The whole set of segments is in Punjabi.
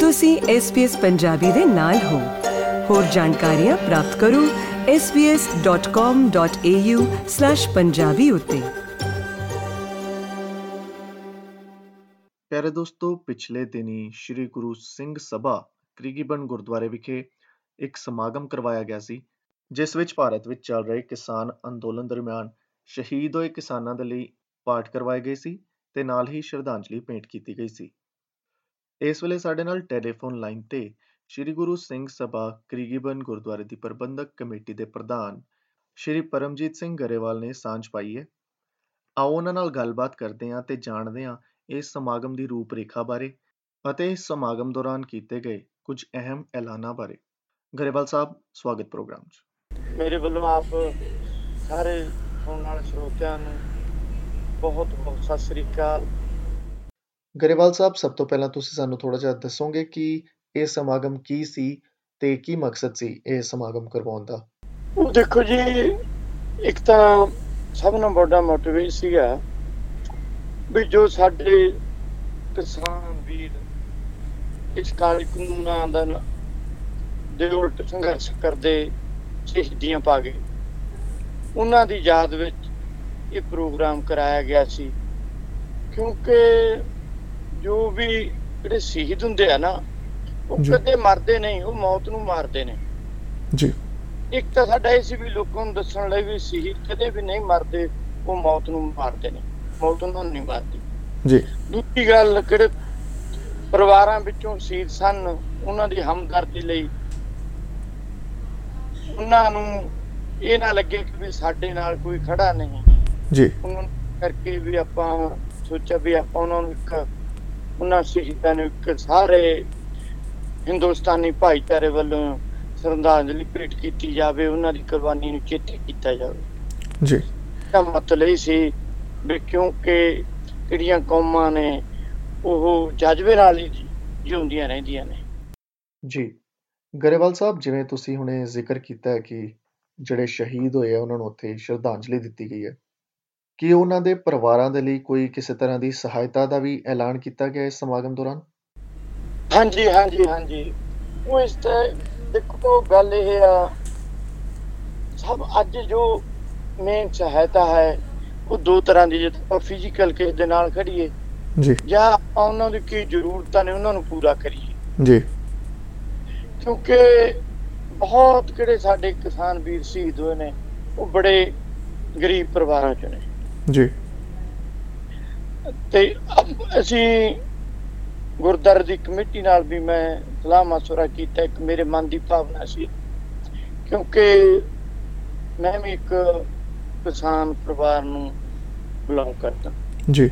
ਤੁਸੀਂ SBS ਪੰਜਾਬੀ ਦੇ ਨਾਲ ਹੋ। ਹੋਰ ਜਾਣਕਾਰੀਆਂ ਪ੍ਰਾਪਤ ਕਰੋ sbs.com.au/punjabi ਉੱਤੇ। ਪਿਆਰੇ ਦੋਸਤੋ, ਪਿਛਲੇ ਦਿਨੀ ਸ਼੍ਰੀ ਗੁਰੂ ਸਿੰਘ ਸਭਾ ਕ੍ਰਿਗੀਬਨ ਗੁਰਦੁਆਰੇ ਵਿਖੇ ਇੱਕ ਸਮਾਗਮ ਕਰਵਾਇਆ ਗਿਆ ਸੀ, ਜਿਸ ਵਿੱਚ ਭਾਰਤ ਵਿੱਚ ਚੱਲ ਰਹੇ ਕਿਸਾਨ ਅੰਦੋਲਨ ਦਰਮਿਆਨ ਸ਼ਹੀਦ ਹੋਏ ਕਿਸਾਨਾਂ ਦੇ ਲਈ ਪਾਠ ਕਰਵਾਏ ਗਏ ਸੀ ਤੇ ਨਾਲ ਹੀ ਸ਼ਰਧਾਂਜਲੀ ਭੇਂਟ ਕੀਤੀ ਗਈ ਸੀ। ਇਸ ਵੇਲੇ ਸਾਡੇ ਨਾਲ ਟੈਲੀਫੋਨ ਲਾਈਨ ਤੇ ਸ਼੍ਰੀ ਗੁਰੂ ਸਿੰਘ ਸਭਾ ਕ੍ਰਿਗੀਬਨ ਗੁਰਦੁਆਰੇ ਦੀ ਪ੍ਰਬੰਧਕ ਕਮੇਟੀ ਦੇ ਪ੍ਰਧਾਨ ਸ਼੍ਰੀ ਪਰਮਜੀਤ ਸਿੰਘ ਗਰੇਵਾਲ ਨੇ ਸਾਂਝ ਪਾਈ ਹੈ। ਆਓ ਉਹਨਾਂ ਨਾਲ ਗੱਲਬਾਤ ਕਰਦੇ ਹਾਂ ਤੇ ਜਾਣਦੇ ਹਾਂ ਇਸ ਸਮਾਗਮ ਦੀ ਰੂਪਰੇਖਾ ਬਾਰੇ ਅਤੇ ਇਸ ਸਮਾਗਮ ਦੌਰਾਨ ਕੀਤੇ ਗਏ ਕੁਝ ਅਹਿਮ ਐਲਾਨਾਂ ਬਾਰੇ। ਗਰੇਵਾਲ ਸਾਹਿਬ, ਸਵਾਗਤ ਪ੍ਰੋਗਰਾਮ 'ਚ। ਮੇਰੇ ਵੱਲੋਂ ਆਪ ਸਾਰੇ ਸੁਣਨ ਵਾਲੇ ਸਰੋਤਿਆਂ ਨੂੰ ਬਹੁਤ ਬਹੁਤ ਸਤਿ ਸ੍ਰੀ ਅਕਾਲ। ਗਰੇਵਾਲ ਸਾਹਿਬ, ਸਭ ਤੋਂ ਪਹਿਲਾਂ ਤੁਸੀਂ ਸਾਨੂੰ ਥੋੜਾ ਜਿਹਾ ਦੱਸੋਗੇ ਕਿ ਇਹ ਸਮਾਗਮ ਕੀ ਸੀ ਤੇ ਕੀ ਮਕਸਦ ਸੀ ਇਹ ਸਮਾਗਮ ਕਰਵਾਉਣ ਦਾ? ਉਹ ਦੇਖੋ ਜੀ, ਇੱਕ ਤਾਂ ਸਭ ਨੂੰ ਵੱਡਾ ਮੋਟੀਵੇਟ ਸੀਗਾ ਵੀ ਜੋ ਸਾਡੇ ਕਿਸਾਨ ਵੀਰ ਇਸ ਕਾਲੇ ਕਾਨੂੰਨਾਂ ਦੇ ਉਲਟ ਸੰਘਰਸ਼ ਕਰਦੇ ਸ਼ਹੀਦੀਆਂ ਪਾ ਗਏ, ਉਹਨਾਂ ਦੀ ਯਾਦ ਵਿੱਚ ਇਹ ਪ੍ਰੋਗਰਾਮ ਕਰਾਇਆ ਗਿਆ ਸੀ। ਕਿਉਂਕਿ ਜੋ ਵੀ ਜਿਹੜੇ ਸ਼ਹੀਦ ਹੁੰਦੇ ਆ ਨਾ, ਉਹ ਕਦੇ ਮਰਦੇ ਨਹੀਂ, ਉਹ ਮੌਤ ਨੂੰ ਮਾਰਦੇ ਨੇ ਜੀ। ਇੱਕ ਤਾਂ ਸਾਡਾ ਇਹ ਸੀ ਵੀ ਲੋਕਾਂ ਨੂੰ ਦੱਸਣ ਲਈ ਵੀ ਸ਼ਹੀਦ ਕਦੇ ਵੀ ਨਹੀਂ ਮਰਦੇ, ਉਹ ਮੌਤ ਨੂੰ ਮਾਰਦੇ ਨੇ, ਮੌਤ ਉਹਨਾਂ ਨੂੰ ਨਹੀਂ ਮਾਰਦੀ ਜੀ। ਦੂਜੀ ਗੱਲ, ਕਿਹੜੇ ਪਰਿਵਾਰਾਂ ਵਿੱਚੋਂ ਸ਼ਹੀਦ ਸਨ, ਉਹਨਾਂ ਦੀ ਹਮਦਰਦੀ ਲਈ ਉਹਨਾਂ ਨੂੰ ਇਹ ਨਾ ਲੱਗੇ ਕਿ ਵੀ ਸਾਡੇ ਨਾਲ ਕੋਈ ਖੜਾ ਨਹੀਂ ਜੀ। ਉਹਨਾਂ ਕਰਕੇ ਵੀ ਆਪਾਂ ਸੋਚਿਆ ਵੀ ਆਪਾਂ ਉਹਨਾਂ ਨੂੰ ਉਹਨਾਂ ਸ਼ਹੀਦਾਂ ਨੂੰ ਇੱਕ ਸਾਰੇ ਹਿੰਦੁਸਤਾਨੀ ਭਾਈਚਾਰੇ ਵੱਲੋਂ ਸ਼ਰਧਾਂਜਲੀ ਭੇਟ ਕੀਤੀ ਜਾਵੇ, ਉਹਨਾਂ ਦੀ ਕੁਰਬਾਨੀ ਨੂੰ ਚੇਤੇ ਕੀਤਾ ਜਾਵੇ ਜੀ। ਇਹਦਾ ਮਤਲਬ ਇਹ ਸੀ ਵੀ ਕਿਉਂਕਿ ਕਿਹੜੀਆਂ ਕੌਮਾਂ ਨੇ ਉਹ ਜਜ਼ਬੇ ਨਾਲ ਹੀ ਜਿਉਂਦੀਆਂ ਰਹਿੰਦੀਆਂ ਨੇ ਜੀ। ਗਰੇਵਾਲ ਸਾਹਿਬ, ਜਿਵੇਂ ਤੁਸੀਂ ਹੁਣੇ ਜ਼ਿਕਰ ਕੀਤਾ ਹੈ ਕਿ ਜਿਹੜੇ ਸ਼ਹੀਦ ਹੋਏ ਆ ਉਹਨਾਂ ਨੂੰ ਉੱਥੇ ਸ਼ਰਧਾਂਜਲੀ ਦਿੱਤੀ ਗਈ ਹੈ, ਕੀ ਉਹਨਾਂ ਦੇ ਪਰਿਵਾਰਾਂ ਦੇ ਲਈ ਕੋਈ ਕਿਸੇ ਤਰ੍ਹਾਂ ਦੀ ਸਹਾਇਤਾ ਦਾ ਵੀ ਐਲਾਨ ਕੀਤਾ ਗਿਆ ਇਸ ਸਮਾਗਮ ਦੌਰਾਨ? ਹਾਂਜੀ ਹਾਂਜੀ ਹਾਂਜੀ। ਉਹ ਇਸ ਤੇ ਦੇਖੋ, ਗੱਲ ਇਹ ਆ, ਸਭ ਅੱਜ ਜੋ ਮੇਨ ਸਹਾਇਤਾ ਹੈ ਉਹ ਦੋ ਤਰ੍ਹਾਂ ਦੀ, ਜੇ ਆਪਾਂ ਫਿਜ਼ੀਕਲ ਕਿਸੇ ਦੇ ਨਾਲ ਖੜੀਏ ਜੀ, ਜਾਂ ਆਪਾਂ ਉਹਨਾਂ ਦੀ ਕੀ ਜ਼ਰੂਰਤਾਂ ਨੇ ਉਹਨਾਂ ਨੂੰ ਪੂਰਾ ਕਰੀਏ ਜੀ। ਕਿਉਂਕਿ ਬਹੁਤ ਕਿਹੜੇ ਸਾਡੇ ਕਿਸਾਨ ਵੀਰ ਸ਼ਹੀਦ ਹੋਏ ਨੇ, ਉਹ ਬੜੇ ਗਰੀਬ ਪਰਿਵਾਰਾਂ ਚ ਨੇ ਜੀ। ਤੇ ਅਸੀਂ ਗੁਰਦੁਆਰੇ ਦੀ ਕਮੇਟੀ ਨਾਲ ਵੀ ਮੈਂ ਸਲਾਹ ਮਸ਼ਵਰਾ ਕੀਤਾ। ਇੱਕ ਮੇਰੇ ਮਨ ਦੀ ਭਾਵਨਾ ਸੀ, ਕਿਉਂਕਿ ਮੈਂ ਵੀ ਇੱਕ ਕਿਸਾਨ ਪਰਿਵਾਰ ਨੂੰ ਬਿਲੋਂਗ ਕਰਦਾ ਜੀ।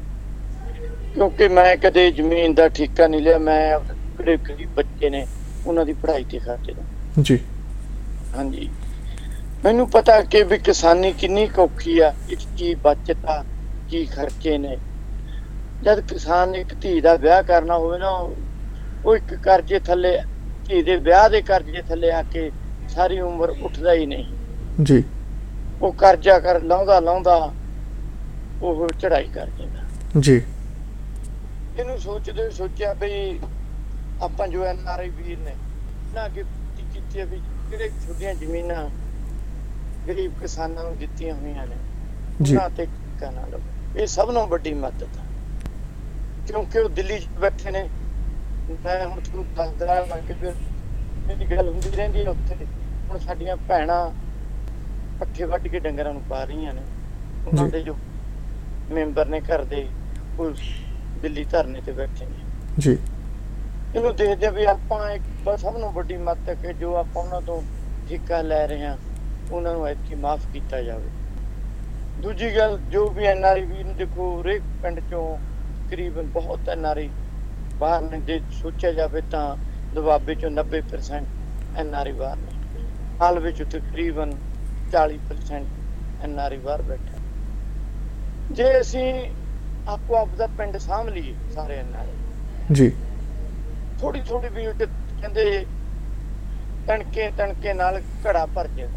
ਕਿਉਂਕਿ ਮੈਂ ਕਦੇ ਜ਼ਮੀਨ ਦਾ ਠੇਕਾ ਨਹੀਂ ਲਿਆ, ਮੈਂ ਜਿਹੜੇ ਗਰੀਬ ਬੱਚੇ ਨੇ ਉਹਨਾਂ ਦੀ ਪੜ੍ਹਾਈ ਤੇ ਖਰਚਦਾ ਜੀ। ਹਾਂਜੀ, ਮੈਨੂੰ ਪਤਾ ਕਿ ਵੀ ਕਿਸਾਨੀ ਕਿੰਨੀ ਔਖੀ ਆ, ਇਸ ਕੀ ਬੱਚਤ ਆ, ਕੀ ਖਰਚੇ ਨੇ। ਜਦ ਕਿਸਾਨ ਨੇ ਇੱਕ ਧੀ ਦਾ ਵਿਆਹ ਕਰਨਾ ਹੋਵੇ ਨਾ, ਉਹ ਇੱਕ ਕਰਜ਼ੇ ਥੱਲੇ, ਧੀ ਦੇ ਵਿਆਹ ਦੇ ਕਰਜ਼ੇ ਥੱਲੇ ਆ ਕੇ ਸਾਰੀ ਉਮਰ ਉੱਠਦਾ ਹੀ ਨਹੀਂ ਜੀ। ਉਹ ਕਰਜ਼ਾ ਲਾਉਂਦਾ ਉਹ ਚੜਾਈ ਕਰ ਜਾਂਦਾ ਜੀ। ਇਹਨੂੰ ਸੋਚਿਆ ਵੀ ਆਪਾਂ ਜੋ NRI ਵੀਰ ਨੇ ਨਾ ਅੱਗੇ ਕੀਤੀ ਵੀ ਜਿਹੜੇ ਛੋਟੀਆਂ ਜ਼ਮੀਨਾਂ ਗਰੀਬ ਕਿਸਾਨਾਂ ਨੂੰ ਦਿੱਤੀਆਂ ਹੋਈਆਂ ਨੇ, ਉਹਨਾਂ ਤੇ ਟਿਕਾ ਨਾ ਲਵੇ। ਇਹ ਸਭ ਨਾਲੋਂ ਵੱਡੀ ਮਦਦ ਆ, ਕਿਉਂਕਿ ਉਹ ਦਿੱਲੀ 'ਚ ਬੈਠੇ ਨੇ। ਮੈਂ ਹੁਣ ਤੁਹਾਨੂੰ ਦੱਸਦਾ ਕਿ ਮੇਰੀ ਗੱਲ ਹੁੰਦੀ ਰਹਿੰਦੀ ਹੈ ਉੱਥੇ। ਹੁਣ ਸਾਡੀਆਂ ਭੈਣਾਂ ਪੱਠੇ ਵੱਢ ਕੇ ਡੰਗਰਾਂ ਨੂੰ ਪਾ ਰਹੀਆਂ ਨੇ, ਉਹਨਾਂ ਦੇ ਜੋ ਮੈਂਬਰ ਨੇ ਘਰ ਦੇ, ਉਹ ਦਿੱਲੀ ਧਰਨੇ ਤੇ ਬੈਠੇ ਨੇ ਜੀ। ਇਹਨੂੰ ਦੇਖਦੇ ਵੀ ਆਪਾਂ ਇੱਕ ਸਭ ਨੂੰ ਵੱਡੀ ਮਦਦ ਹੈ ਕਿ ਜੋ ਆਪਾਂ ਉਹਨਾਂ ਤੋਂ ਠੇਕਾ ਲੈ ਰਹੇ ਹਾਂ, ਉਹਨਾਂ ਨੂੰ ਐਤਕੀ ਮਾਫ਼ ਕੀਤਾ ਜਾਵੇ। ਦੂਜੀ ਗੱਲ, ਜੋ ਵੀ NRI ਵੀਰ ਨੂੰ ਦੇਖੋ, ਹਰੇਕ ਪਿੰਡ ਚੋਂ ਤਕਰੀਬਨ ਬਹੁਤ NRI ਬਾਹਰ ਨੇ। ਜੇ ਸੋਚਿਆ ਜਾਵੇ ਤਾਂ ਦੁਆਬੇ ਚੋਂ 90% NRI ਬਾਹਰ ਨੇ, ਹਾਲ ਵਿੱਚ ਤਕਰੀਬਨ 40% NRI ਬਾਹਰ ਬੈਠਾ। ਜੇ ਅਸੀਂ ਆਪੋ ਆਪਦਾ ਪਿੰਡ ਸਾਂਭ ਲਈਏ ਸਾਰੇ NRI ਜੀ, ਥੋੜੀ ਵੀ ਕਹਿੰਦੇ ਤਣਕੇ ਨਾਲ ਘੜਾ ਭਰ ਜਾਏਗਾ।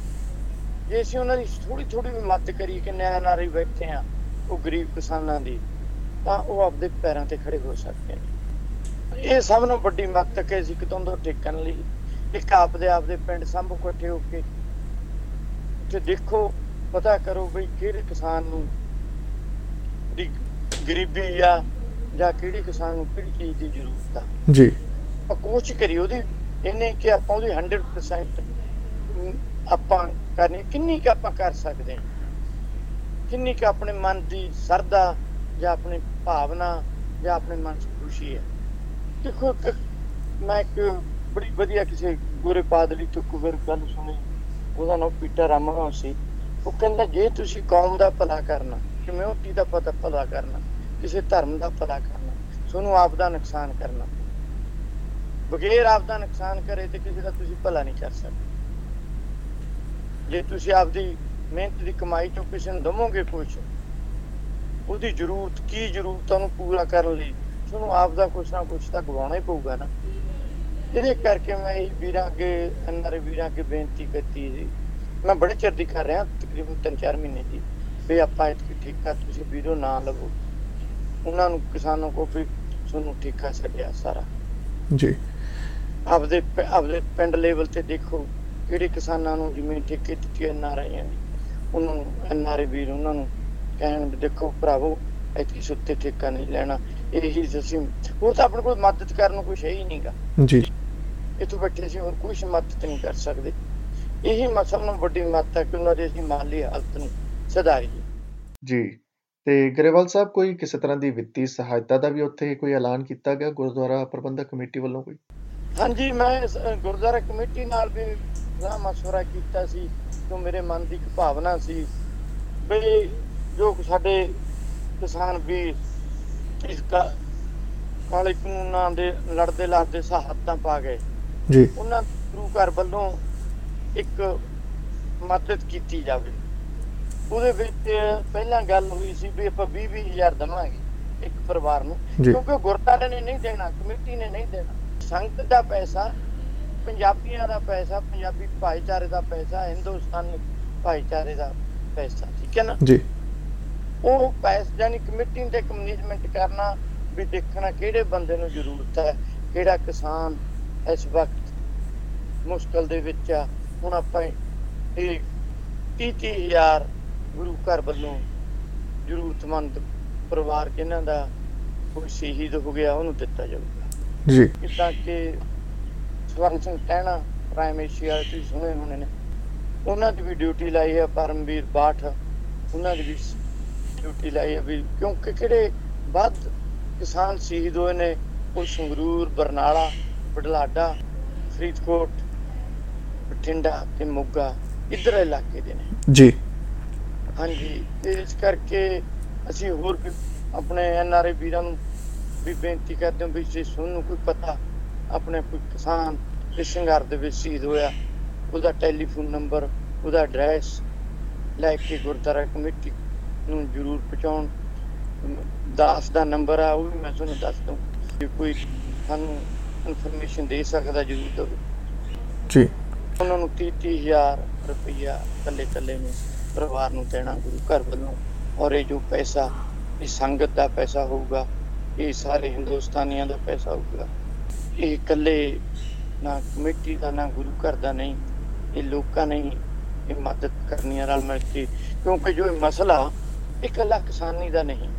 ਜੇ ਅਸੀਂ ਉਹਨਾਂ ਦੀ ਥੋੜੀ ਵੀ ਮਦਦ ਕਰੀਏ, ਕਿ NRI ਬੈਠੇ ਆ ਉਹ ਗਰੀਬ ਕਿਸਾਨਾਂ ਦੀ, ਤਾਂ ਉਹ ਆਪਦੇ ਪੈਰਾਂ ਤੇ ਖੜੇ ਹੋ ਸਕਦੇ ਨੇ। ਇਹ ਸਭ ਨੂੰ ਵੱਡੀ ਮਕਤਕ ਹੈ। ਅਸੀਂ ਕਿਤੋਂ ਤੋਂ ਟੇਕਣ ਲਈ ਇੱਕ ਆਪਦੇ ਪਿੰਡ ਸੰਭੂ ਇਕੱਠੇ ਹੋ ਕੇ ਉੱਥੇ ਦੇਖੋ, ਪਤਾ ਕਰੋ ਬਈ ਕਿਹੜੇ ਕਿਸਾਨ ਨੂੰ ਦੀ ਗਰੀਬੀ ਜਾਂ ਕਿਹੜੀ ਕਿਸਾਨ ਨੂੰ ਕਿਹੜੀ ਚੀਜ਼ ਦੀ ਜ਼ਰੂਰਤ ਆ ਜੀ। ਆਪਾਂ ਕੋਸ਼ਿਸ਼ ਕਰੀ ਉਹਦੀ ਇਹਨੇ ਕਿ ਆਪਾਂ ਉਹਦੀ 100% ਆਪਾਂ ਕਰਨੀ, ਕਿੰਨੀ ਕੁ ਆਪਾਂ ਕਰ ਸਕਦੇ ਹਾਂ, ਕਿੰਨੀ ਕੁ ਆਪਣੇ ਮਨ ਦੀ ਸਰਦਾ ਜਾਂ ਆਪਣੀ ਭਾਵਨਾ ਜਾਂ ਆਪਣੇ ਮਨ 'ਚ ਖੁਸ਼ੀ ਹੈ। ਦੇਖੋ ਮੈਂ ਇੱਕ ਬੜੀ ਵਧੀਆ ਕਿਸੇ ਗੋਰੇ ਪਾਦਰੀ ਤੋਂ ਕੁਵਰ ਗੱਲ ਸੁਣੀ, ਉਹਦਾ ਨਾਮ ਪੀਟਰ ਰਾਮਾ ਸੀ। ਉਹ ਕਹਿੰਦਾ ਜੇ ਤੁਸੀਂ ਕੌਮ ਦਾ ਭਲਾ ਕਰਨਾ, ਕਮਿਊਨਿਟੀ ਦਾ ਭਲਾ ਕਰਨਾ, ਕਿਸੇ ਧਰਮ ਦਾ ਭਲਾ ਕਰਨਾ, ਤੁਹਾਨੂੰ ਆਪ ਦਾ ਨੁਕਸਾਨ ਕਰਨਾ, ਬਗੈਰ ਆਪ ਦਾ ਨੁਕਸਾਨ ਕਰੇ ਤੇ ਕਿਸੇ ਦਾ ਤੁਸੀਂ ਭਲਾ ਨਹੀਂ ਕਰ ਸਕਦੇ। ਜੇ ਤੁਸੀਂ ਆਪਦੀ ਮਿਹਨਤ ਦੀ ਕਮਾਈ ਚੋਂ ਕਿਸੇ ਨੂੰ ਦਵੋਗੇ ਕੁਛ, ਉਹਦੀ ਜ਼ਰੂਰਤ ਉਹਨੂੰ ਪੂਰਾ ਕਰਨ ਲਈ ਤੁਹਾਨੂੰ ਆਪ ਦਾ ਕੁਛ ਨਾ ਕੁਛ ਤਾਂ ਗਵਾਉਣਾ ਹੀ ਪਊਗਾ ਨਾ। ਇਹਦੇ ਕਰਕੇ ਮੈਂ ਇਹ ਵੀਰਾਂ ਅੱਗੇ, NRI ਵੀਰਾਂ ਅੱਗੇ ਬੇਨਤੀ ਕੀਤੀ ਜੀ, ਮੈਂ ਬੜੇ ਚਿਰ ਦੀ ਕਰ ਰਿਹਾ, ਤਕਰੀਬਨ 3-4 ਮਹੀਨੇ ਦੀ, ਵੀ ਆਪਾਂ ਇਤਕੀ ਠੇਕਾ ਤੁਸੀਂ ਵੀਰੋ ਨਾ ਲਵੋ। ਉਹਨਾਂ ਨੂੰ ਕਿਸਾਨਾਂ ਕੋ ਵੀ ਤੁਹਾਨੂੰ ਠੇਕਾ ਛੱਡਿਆ ਸਾਰਾ ਜੀ। ਆਪਦੇ ਪਿੰਡ ਲੈਵਲ ਤੇ ਦੇਖੋ ਕਿਹੜੇ ਕਿਸਾਨਾਂ ਨੂੰ ਜ਼ਮੀਨ ਠੇਕੇ ਦਿੱਤੀ NRIਆਂ ਦੀ, ਉਹਨਾਂ ਨੂੰ NRI ਵੀਰ ਉਹਨਾਂ ਨੂੰ ਕਹਿਣ ਵੀ ਦੇਖੋ ਭਰਾਵੋ ਇੱਥੇ ਸੁੱਤੇ ਠੇਕਾ ਨਹੀਂ ਲੈਣਾ। ਇਹੀ ਅਸੀਂ ਹੋਰ ਤਾਂ ਆਪਣੇ ਕੋਲ ਮਦਦ ਕਰਨ ਨੂੰ ਕੁਛ ਹੈ ਹੀ ਨਹੀਂਗਾ ਜੀ। ਇੱਥੋਂ ਬੈਠੇ ਅਸੀਂ ਹੋਰ ਕੁਛ ਮਦਦ ਨਹੀਂ ਕਰ ਸਕਦੇ। ਇਹੀ ਸਭ ਨੂੰ ਵੱਡੀ ਮਦਦ ਹੈ ਕਿ ਉਹਨਾਂ ਦੀ ਅਸੀਂ ਮਾਲੀ ਹਾਲਤ ਨੂੰ ਸੁਧਾਰੀਏ ਜੀ। ਤੇ ਗਰੇਵਾਲ ਸਾਹਿਬ, ਕੋਈ ਕਿਸੇ ਤਰ੍ਹਾਂ ਦੀ ਵਿੱਤੀ ਸਹਾਇਤਾ ਦਾ ਵੀ ਉੱਥੇ ਕੋਈ ਐਲਾਨ ਕੀਤਾ ਗਿਆ ਗੁਰਦੁਆਰਾ ਪ੍ਰਬੰਧਕ ਕਮੇਟੀ ਵੱਲੋਂ ਕੋਈ? ਹਾਂਜੀ, ਮੈਂ ਗੁਰਦੁਆਰਾ ਕਮੇਟੀ ਨਾਲ ਵੀ ਸਲਾਹ ਮਸ਼ਵਰਾ ਕੀਤਾ ਸੀ, ਜੋ ਮੇਰੇ ਮਨ ਦੀ ਇੱਕ ਭਾਵਨਾ ਸੀ ਵੀ ਜੋ ਸਾਡੇ ਕਿਸਾਨ ਵੀਰ ਇਸ ਕਾਲੇ ਕਾਨੂੰਨਾਂ ਦੇ ਲੜਦੇ ਹੱਥਾਂ ਪਾ ਗਏ ਜੀ, ਉਹਨਾਂ ਗੁਰੂ ਘਰ ਵੱਲੋਂ ਇੱਕ ਮਦਦ ਕੀਤੀ ਜਾਵੇ। ਉਹਦੇ ਵਿੱਚ ਪਹਿਲਾਂ ਗੱਲ ਹੋਈ ਸੀ ਵੀ ਆਪਾਂ 20,000 ਦੇਵਾਂਗੇ ਇੱਕ ਪਰਿਵਾਰ ਨੂੰ, ਕਿਉਂਕਿ ਗੁਰਦੁਆਰੇ ਨੇ ਨਹੀਂ ਦੇਣਾ, ਕਮੇਟੀ ਨੇ ਨਹੀਂ ਦੇਣਾ। ਸੰਗਤ ਦਾ ਪੈਸਾ, ਪੰਜਾਬੀਆਂ ਦਾ ਪੈਸਾ, ਪੰਜਾਬੀ ਭਾਈਚਾਰੇ ਦਾ ਪੈਸਾ, ਹਿੰਦੁਸਤਾਨੀ ਭਾਈਚਾਰੇ ਦਾ ਪੈਸਾ, ਠੀਕ ਹੈ ਨਾ ਜੀ। ਉਹ ਪੈਸਾ ਜਾਨੀ ਕਮੇਟੀ ਨੇ ਮੈਨੇਜਮੈਂਟ ਕਰਨਾ, ਵੀ ਦੇਖਣਾ ਕਿਹੜੇ ਬੰਦੇ ਨੂੰ ਜ਼ਰੂਰਤ ਹੈ, ਕਿਹੜਾ ਕਿਸਾਨ ਇਸ ਵਕਤ ਮੁਸ਼ਕਲ ਦੇ ਵਿੱਚ ਆ। ਹੁਣ ਆਪਾਂ ਇਹ 30,000 ਗੁਰੂ ਘਰ ਵੱਲੋਂ ਜ਼ਰੂਰਤਮੰਦ ਪਰਿਵਾਰ ਜਿਨ੍ਹਾਂ ਦਾ ਕੋਈ ਸ਼ਹੀਦ ਹੋ ਗਿਆ ਉਹਨੂੰ ਦਿੱਤਾ ਜਾਊਗਾ ਜੀ। ਜਿੱਦਾਂ ਕਿ ਸਵਰਨ ਸਿੰਘ ਟਹਿਣਾ ਪ੍ਰਾਈਮ ਏਸ਼ੀਆ ਤੁਸੀਂ ਸੁਣੇ ਹੋਣੇ ਨੇ, ਉਹਨਾਂ ਦੀ ਵੀ ਡਿਊਟੀ ਲਾਈ ਹੈ। ਪਰਮਵੀਰ ਬਾਠ ਉਹਨਾਂ ਦੀ ਵੀ ਡਿਊਟੀ ਲਾਈ ਹੈ ਵੀ ਕਿਉਂਕਿ ਕਿਹੜੇ ਵੱਧ ਕਿਸਾਨ ਸ਼ਹੀਦ ਹੋਏ ਨੇ ਉਹ ਸੰਗਰੂਰ, ਬਰਨਾਲਾ, ਬੁਢਲਾਡਾ, ਫਰੀਦਕੋਟ, ਬਠਿੰਡਾ ਤੇ ਮੋਗਾ ਇੱਧਰ ਇਲਾਕੇ ਦੇ ਨੇ ਜੀ। ਹਾਂਜੀ, ਤੇ ਇਸ ਕਰਕੇ ਅਸੀਂ ਹੋਰ ਵੀ ਆਪਣੇ NRI ਵੀਰਾਂ ਨੂੰ ਵੀ ਬੇਨਤੀ ਕਰਦੇ ਹਾਂ ਵੀ ਜੇ ਤੁਹਾਨੂੰ ਕੋਈ ਪਤਾ ਆਪਣੇ ਕੋਈ ਕਿਸਾਨ ਇਸ ਸੰਘਰਸ਼ ਦੇ ਵਿੱਚ ਸ਼ਹੀਦ ਹੋਇਆ, ਉਹਦਾ ਟੈਲੀਫੋਨ ਨੰਬਰ, ਉਹਦਾ ਐਡਰੈਸ ਲੈ ਕੇ ਗੁਰਦੁਆਰਾ ਕਮੇਟੀ ਨੂੰ ਜ਼ਰੂਰ ਪਹੁੰਚਾਉਣ। ਦਾਸ ਦਾ ਨੰਬਰ ਆ, ਉਹ ਵੀ ਮੈਂ ਤੁਹਾਨੂੰ ਦੱਸ ਦਊਂ, ਜੇ ਕੋਈ ਸਾਨੂੰ ਇਨਫੋਰਮੇਸ਼ਨ ਦੇ ਸਕਦਾ ਜ਼ਰੂਰ ਦੇਵੇ ਜੀ। ਉਹਨਾਂ ਨੂੰ 30,000 ਰੁਪਈਆ ਇਕੱਲੇ ਨੂੰ ਪਰਿਵਾਰ ਨੂੰ ਦੇਣਾ ਗੁਰੂ ਘਰ ਵੱਲੋਂ। ਔਰ ਇਹ ਜੋ ਪੈਸਾ ਇਹ ਸੰਗਤ ਦਾ ਪੈਸਾ ਹੋਊਗਾ, ਇਹ ਸਾਰੇ ਹਿੰਦੁਸਤਾਨੀਆਂ ਦਾ ਪੈਸਾ ਹੋਊਗਾ, ਇਹ ਇਕੱਲੇ ਨਾ ਕਮੇਟੀ ਦਾ ਨਾ ਗੁਰੂ ਘਰ ਦਾ ਨਹੀਂ, ਇਹ ਲੋਕਾਂ ਨੇ ਇਹ ਮਦਦ ਕਰਨੀ ਹੈ ਰਲ ਮਿਲ ਕੇ। ਕਿਉਂਕਿ ਜੋ ਇਹ ਮਸਲਾ ਇਕੱਲਾ ਕਿਸਾਨੀ ਦਾ ਨਹੀਂ,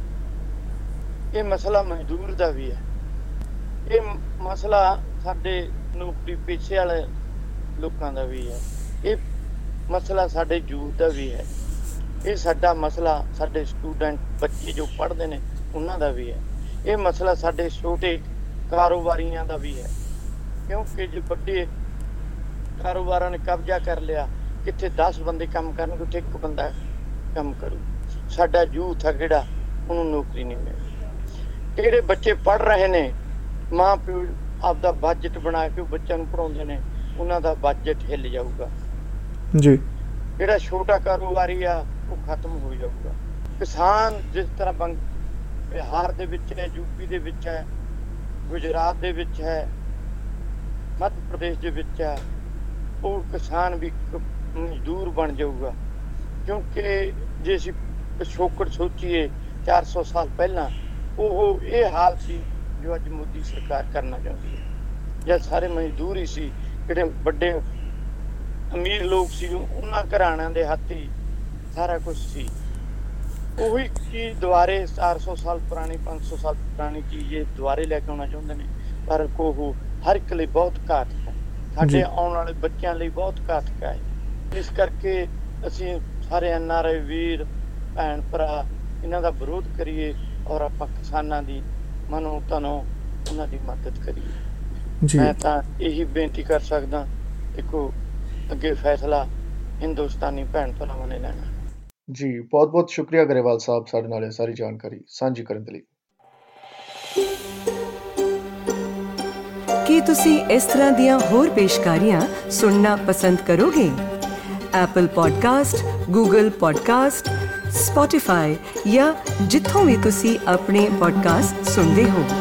ਇਹ ਮਸਲਾ ਮਜ਼ਦੂਰ ਦਾ ਵੀ ਹੈ, ਇਹ ਮਸਲਾ ਸਾਡੇ ਨੌਕਰੀ ਪੇਸ਼ੇ ਵਾਲੇ ਲੋਕਾਂ ਦਾ ਵੀ ਹੈ, ਇਹ ਮਸਲਾ ਸਾਡੇ ਯੂਥ ਦਾ ਵੀ ਹੈ, ਇਹ ਸਾਡਾ ਮਸਲਾ ਸਾਡੇ ਸਟੂਡੈਂਟ ਬੱਚੇ ਜੋ ਪੜ੍ਹਦੇ ਨੇ ਉਹਨਾਂ ਦਾ ਵੀ ਹੈ, ਇਹ ਮਸਲਾ ਸਾਡੇ ਛੋਟੇ ਕਾਰੋਬਾਰੀਆਂ ਦਾ ਵੀ ਹੈ। ਕਿਉਂਕਿ ਜੇ ਵੱਡੇ ਕਾਰੋਬਾਰਾਂ ਨੇ ਕਬਜ਼ਾ ਕਰ ਲਿਆ, ਕਿੱਥੇ 10 ਬੰਦੇ ਕੰਮ ਕਰਨਗੇ ਉੱਥੇ ਇੱਕ ਬੰਦਾ ਕੰਮ ਕਰੂ। ਸਾਡਾ ਯੂਥ ਆ ਜਿਹੜਾ ਉਹਨੂੰ ਨੌਕਰੀ ਨਹੀਂ ਮਿਲਦੀ। ਕਿਹੜੇ ਬੱਚੇ ਪੜ੍ਹ ਰਹੇ ਨੇ, ਮਾਂ ਪਿਓ ਆਪਦਾ ਬਜਟ ਬਣਾ ਕੇ ਬੱਚਿਆਂ ਨੂੰ ਪੜ੍ਹਾਉਂਦੇ ਨੇ, ਉਹਨਾਂ ਦਾ ਬਜਟ ਹਿੱਲ ਜਾਊਗਾ ਜੀ। ਜਿਹੜਾ ਛੋਟਾ ਕਾਰੋਬਾਰੀ ਆ ਉਹ ਖਤਮ ਹੋ ਜਾਊਗਾ। ਕਿਸਾਨ ਜਿਸ ਤਰ੍ਹਾਂ ਬਿਹਾਰ ਦੇ ਵਿੱਚ ਹੈ, ਯੂਪੀ ਦੇ ਵਿੱਚ ਹੈ, ਗੁਜਰਾਤ ਦੇ ਵਿੱਚ ਹੈ, ਮੱਧ ਪ੍ਰਦੇਸ਼ ਦੇ ਵਿੱਚ ਹੈ, ਉਹ ਕਿਸਾਨ ਵੀ ਮਜ਼ਦੂਰ ਬਣ ਜਾਊਗਾ। ਕਿਉਂਕਿ ਜੇ ਅਸੀਂ ਪਿਛੋਕੜ ਸੋਚੀਏ 400 ਸਾਲ ਪਹਿਲਾਂ ਉਹ ਇਹ ਹਾਲ ਸੀ ਜੋ ਅੱਜ ਮੋਦੀ ਸਰਕਾਰ ਕਰਨਾ ਚਾਹੁੰਦੀ ਹੈ। ਜਦ ਸਾਰੇ ਮਜ਼ਦੂਰ ਹੀ ਸੀ, ਜਿਹੜੇ ਵੱਡੇ ਅਮੀਰ ਲੋਕ ਸੀ, ਉਹਨਾਂ ਘਰਾਣਿਆਂ ਦੇ ਹੱਥ ਹੀ ਸਾਰਾ ਕੁਝ ਸੀ। ਉਹੀ ਚੀਜ਼ ਦੁਬਾਰੇ 400 ਸਾਲ ਪੁਰਾਣੀ, 500 ਸਾਲ ਪੁਰਾਣੀ ਚੀਜ਼ ਇਹ ਦੁਬਾਰੇ ਲੈ ਕੇ ਆਉਣਾ ਚਾਹੁੰਦੇ ਨੇ, ਪਰ ਉਹ ਹਰ ਇੱਕ ਲਈ ਬਹੁਤ ਘਾਤਕ ਹੈ, ਸਾਡੇ ਆਉਣ ਵਾਲੇ ਬੱਚਿਆਂ ਲਈ ਬਹੁਤ ਘਾਤਕ ਹੈ। ਇਸ ਕਰਕੇ ਅਸੀਂ ਸਾਰੇ NRI ਵੀਰ ਭੈਣ ਭਰਾ ਇਹਨਾਂ ਦਾ ਵਿਰੋਧ ਕਰੀਏ ਔਰ ਆਪਾਂ ਕਿਸਾਨਾਂ ਦੀ ਮਨੋ ਤਨੋ ਉਹਨਾਂ ਦੀ ਮਦਦ ਕਰੀਏ। ਮੈਂ ਤਾਂ ਇਹੀ ਬੇਨਤੀ ਕਰ ਸਕਦਾ, ਦੇਖੋ ਅੱਗੇ ਫੈਸਲਾ ਹਿੰਦੁਸਤਾਨੀ ਭੈਣ ਭਰਾਵਾਂ ਨੇ ਲੈਣਾ। ਜੀ ਬਹੁਤ ਬਹੁਤ ਸ਼ੁਕਰੀਆ ਗਰੇਵਾਲ ਸਾਹਿਬ, ਸਾਡੇ ਨਾਲ ਇਹ ਸਾਰੀ ਜਾਣਕਾਰੀ ਸਾਂਝੀ ਕਰਨ ਦੇ ਲਈ। ਕੀ ਤੁਸੀਂ ਇਸ ਤਰ੍ਹਾਂ ਦੀਆਂ ਹੋਰ ਪੇਸ਼ਕਾਰੀਆਂ ਸੁਣਨਾ ਪਸੰਦ ਕਰੋਗੇ? Apple podcast, Google podcast, Spotify ਜਾਂ ਜਿੱਥੋਂ ਵੀ ਤੁਸੀਂ ਆਪਣੇ ਪੋਡਕਾਸਟ ਸੁਣਦੇ ਹੋ।